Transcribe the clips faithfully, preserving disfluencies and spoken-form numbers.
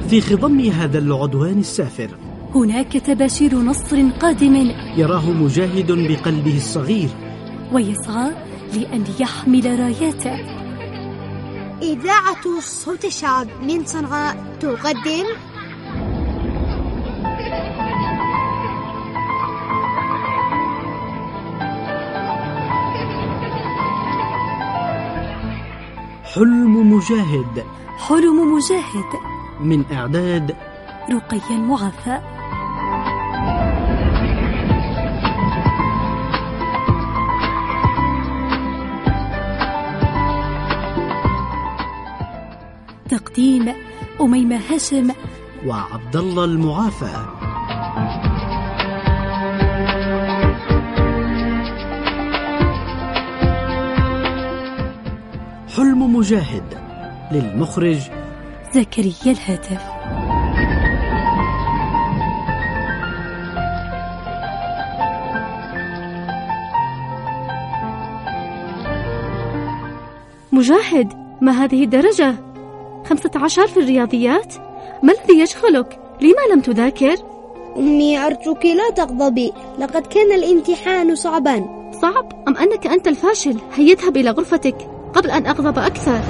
في خضم هذا العدوان السافر هناك تباشير نصر قادم يراه مجاهد بقلبه الصغير ويسعى لأن يحمل راياته. إذاعة صوت الشعب من صنعاء تقدم حلم مجاهد. حلم مجاهد من إعداد رقية المعافى. تقديم أميمة هاشم وعبد الله المعافى. حلم مجاهد للمخرج زكريا الهاتف. مجاهد، ما هذه الدرجة؟ خمسة عشر في الرياضيات؟ ما الذي يشغلك؟ لما لم تذاكر؟ أمي أرجوك لا تغضبي، لقد كان الامتحان صعبا. صعب؟ أم أنك أنت الفاشل؟ هيا اذهب إلى غرفتك قبل أن أغضب أكثر.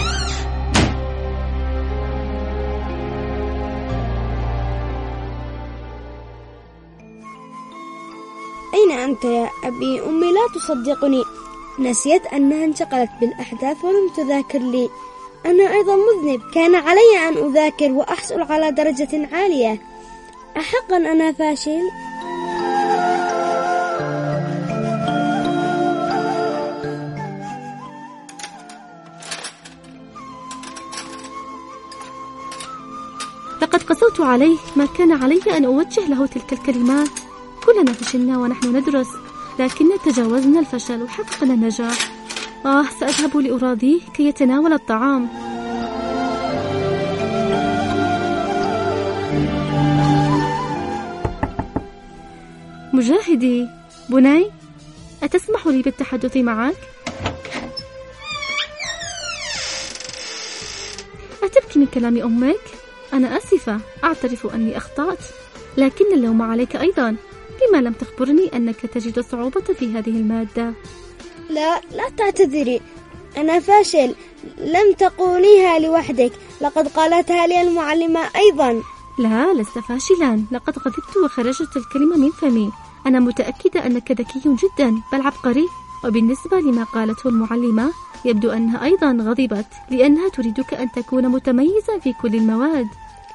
أين أنت يا أبي؟ أمي لا تصدقني، نسيت أنها انشغلت بالأحداث ولم تذاكر لي. أنا أيضا مذنب، كان علي أن أذاكر وأحصل على درجة عالية. أحقا أنا فاشل؟ لقد قسوت عليه، ما كان علي أن أوجه له تلك الكلمات. كلنا فشلنا ونحن ندرس، لكن تجاوزنا الفشل وحققنا النجاح. آه، سأذهب لأراضيه كي يتناول الطعام. مجاهدي، بني، أتسمح لي بالتحدث معك؟ أتبكي من كلام أمك؟ أنا آسفة، أعترف أني أخطأت، لكن اللوم عليك أيضا. لما لم تخبرني أنك تجد صعوبة في هذه المادة؟ لا لا تعتذري، أنا فاشل. لم تقوليها لوحدك، لقد قالتها لي المعلمة أيضا. لا، لست فاشلا، لقد غضبت وخرجت الكلمة من فمي. أنا متأكدة أنك ذكي جدا، بل عبقري. وبالنسبة لما قالته المعلمة، يبدو أنها أيضا غضبت لأنها تريدك أن تكون متميزا في كل المواد.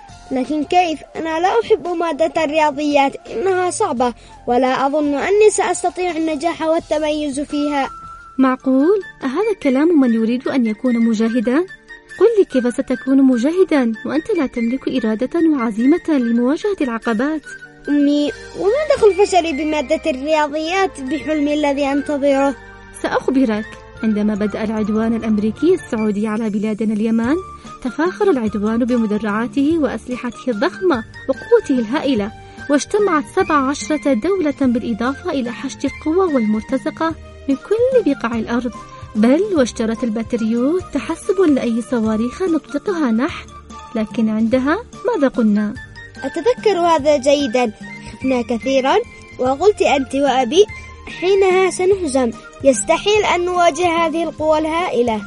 لكن كيف؟ أنا لا أحب مادة الرياضيات، إنها صعبة، ولا أظن أني سأستطيع النجاح والتميز فيها. معقول؟ أهذا كلام من يريد أن يكون مجاهدا؟ قل لي كيف ستكون مجاهدا وأنت لا تملك إرادة وعزيمة لمواجهة العقبات؟ أمي، وما دخل فشلي بمادة الرياضيات بحلمي الذي أنتظره؟ سأخبرك. عندما بدأ العدوان الأمريكي السعودي على بلادنا اليمن، تفاخر العدوان بمدرعاته وأسلحته الضخمة وقوته الهائلة، واجتمعت سبع عشرة دولة بالإضافة إلى حشد القوى والمرتزقة من كل بقاع الأرض، بل واشترت الباتريوت تحسب لأي صواريخ نطلقها نحن. لكن عندها ماذا قلنا؟ أتذكر هذا جيدا، خفنا كثيرا، وقلت أنت وأبي حينها سنهزم، يستحيل أن نواجه هذه القوى الهائلة.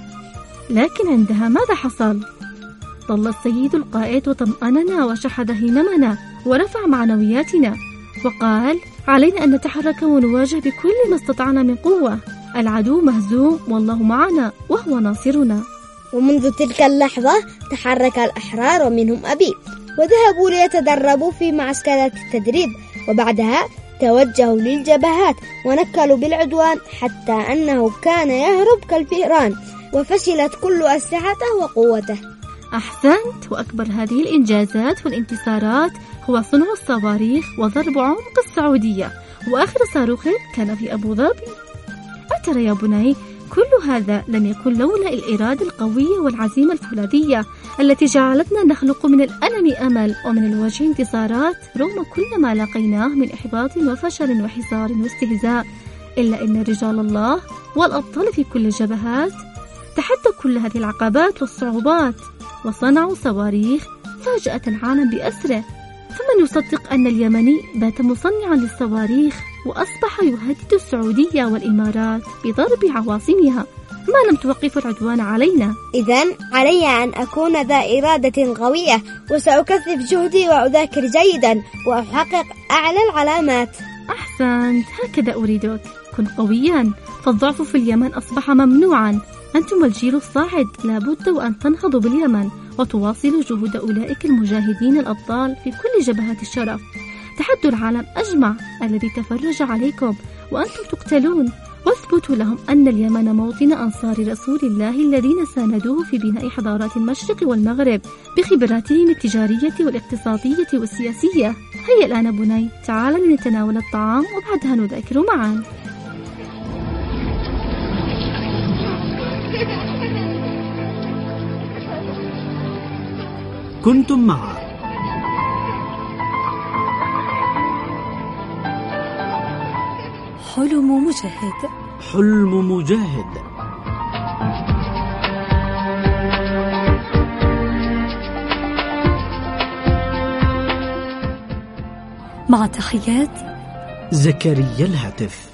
لكن عندها ماذا حصل؟ ظل السيد القائد وطمأننا وشحذ هممنا ورفع معنوياتنا، وقال علينا أن نتحرك ونواجه بكل ما استطعنا من قوة. العدو مهزوم والله معنا وهو ناصرنا. ومنذ تلك اللحظة تحرك الأحرار ومنهم أبي، وذهبوا ليتدربوا في معسكرات التدريب، وبعدها توجهوا للجبهات ونكلوا بالعدوان حتى أنه كان يهرب كالفئران، وفشلت كل أسلحته وقوته. أحسنت، وأكبر هذه الإنجازات والانتصارات هو صنع الصواريخ وضرب عمق السعودية، وآخر صاروخ كان في أبو ظبي. أترى يا بني، كل هذا لم يكن لولا الإرادة القوية والعزيمة الفولاذية التي جعلتنا نخلق من الألم أمل ومن الوجه انتصارات رغم كل ما لقيناه من إحباط وفشل وحصار واستهزاء. إلا أن رجال الله والأبطال في كل الجبهات تحدوا كل هذه العقبات والصعوبات، وصنعوا صواريخ فاجأت العالم بأسره. فمن يصدق أن اليمني بات مصنعا للصواريخ وأصبح يهدد السعودية والإمارات بضرب عواصمها ما لم توقف العدوان علينا؟ إذن علي أن أكون ذا إرادة قوية، وسأكثف جهدي وأذاكر جيدا وأحقق أعلى العلامات. أحسنت، هكذا أريدك. كن قويا، فالضعف في اليمن أصبح ممنوعا. أنتم الجيل الصاعد لابد وأن تنهضوا باليمن وتواصلوا جهود أولئك المجاهدين الأبطال في كل جبهات الشرف. تحدوا العالم أجمع الذي تفرج عليكم وأنتم تقتلون، واثبتوا لهم أن اليمن موطن أنصار رسول الله الذين ساندوه في بناء حضارات المشرق والمغرب بخبراتهم التجارية والاقتصادية والسياسية. هيا الآن بني، تعال لنتناول الطعام وبعدها نذاكر معا. كنتم مع حلم مجاهد. حلم مجاهد. مع تحيات زكريا الهاتف.